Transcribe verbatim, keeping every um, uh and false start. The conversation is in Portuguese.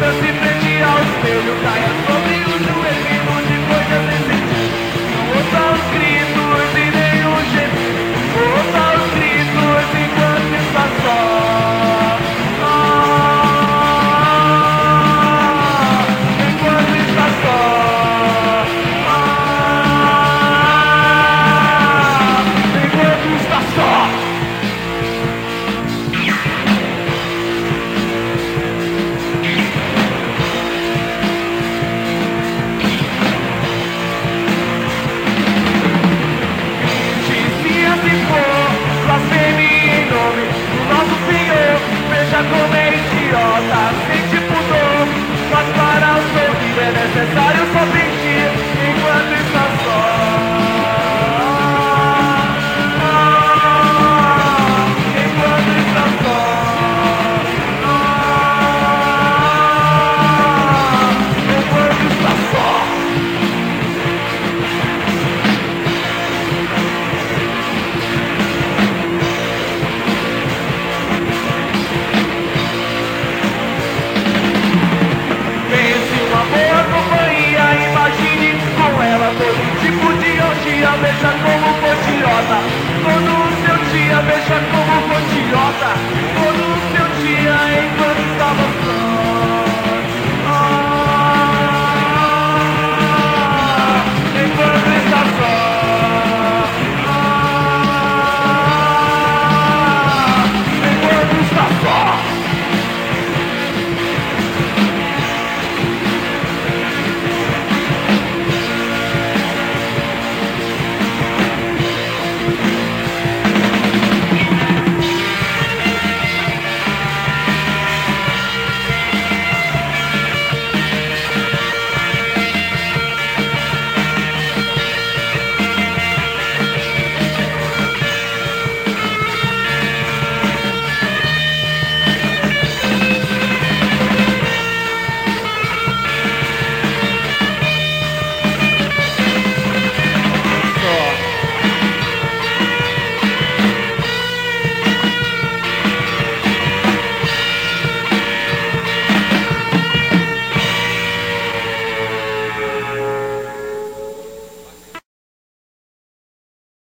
lance frente ao espelho, caia sobre o joelho e mude coisas sem sentido. Não ouça os gritos e nem o gemido, ouça os gritos enquanto está só. Ah, enquanto está só. Ah, enquanto está só. Blasfeme em nome do nosso Senhor. Veja como é idiota, sente pudor. Mas para o sorrir é necessário só sentir enquanto está só. Ah, enquanto está só. Ah, enquanto está só. Todo tipo de orgia, veja como foi idiota. Todo o seu dia, veja como foi idiota.